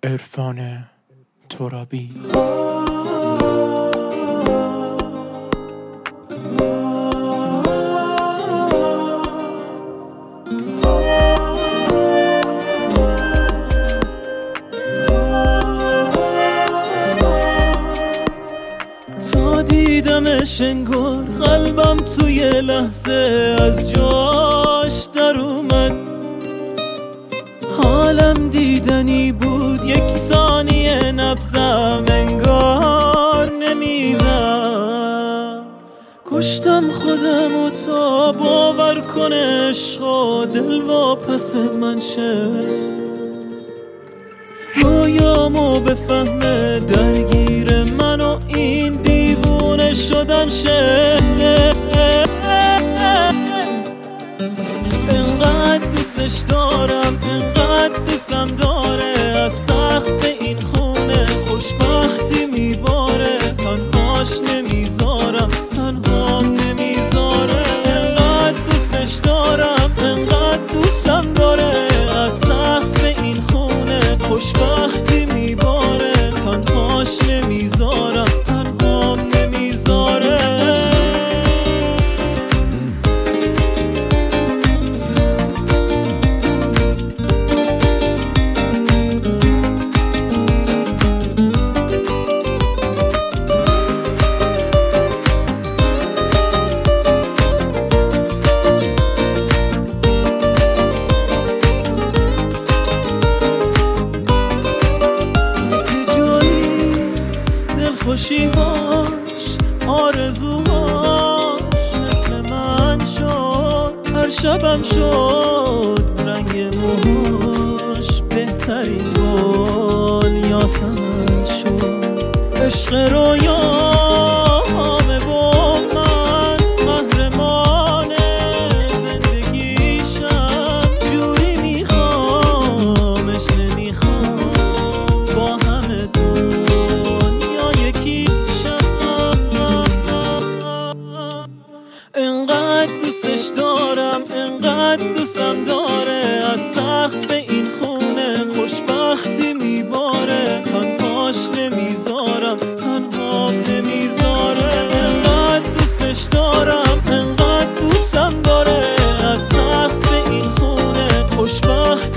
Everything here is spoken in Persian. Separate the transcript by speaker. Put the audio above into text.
Speaker 1: عرفان ترابی.
Speaker 2: تا دیدمش انگار قلبم توی لحظه از جاش در اومد. حالم دیدنی بود، یک ثانیه نبضم انگار نمیزد. کشتم خودم و تا باور کنه عشق دل واپس من شه. رویامو بفهمه درگیر من و این دیوونه شدن شه. انقدر دوستش دارم، انقدر دوستم داره، از سقف این خونه خوشبختی میباره. تنهاش نمیذارم، تنهام نمیذاره. انقدر دوستش دارم، انقدر دوستم داره، از سقف این خونه خوشبختی میباره. تنهاش نمیذارم، تنهام نمیذاره. خوشیهاش، آرزوهاش مثل من شد. هر شبم شد رنگ موهاش بهترین گل یاسمن شد. عشق رویامه و من قهرمان زندگیشم. جوری میخوامش نمیخوام، با همه انقدر دوستش دارم، انقدر دوستم داره، از سقف این خونه خوشبختی میباره. تنهاش نمیذارم، تنهام نمیذاره. انقدر دوستش دارم، انقدر دوستم داره، از سقف این خونه خوشبختی